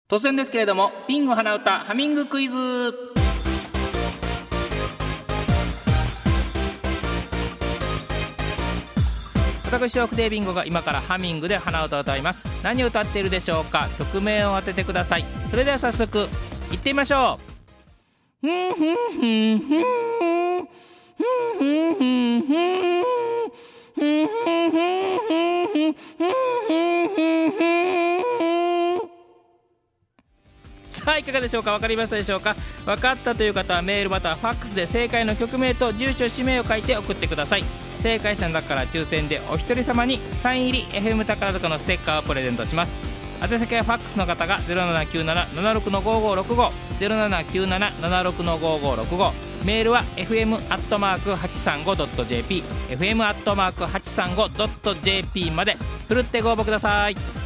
突然ですけれども、ピング花歌ハミングクイズ。私笑福亭ビンゴが今からハミングで鼻歌を歌います。何を歌っているでしょうか。曲名を当ててください。それでは早速行ってみましょう。さあいかがでしょうか。分かりましたでしょうか。分かったという方はメールまたはファックスで正解の曲名と住所氏名を書いて送ってください。正解者の中から抽選でお一人様にサイン入り FM 宝塚のステッカーをプレゼントします。宛先はファックスの方が 079776-5565 079776-5565、メールは fm@835.jp fm@835.jp までふるってご応募ください。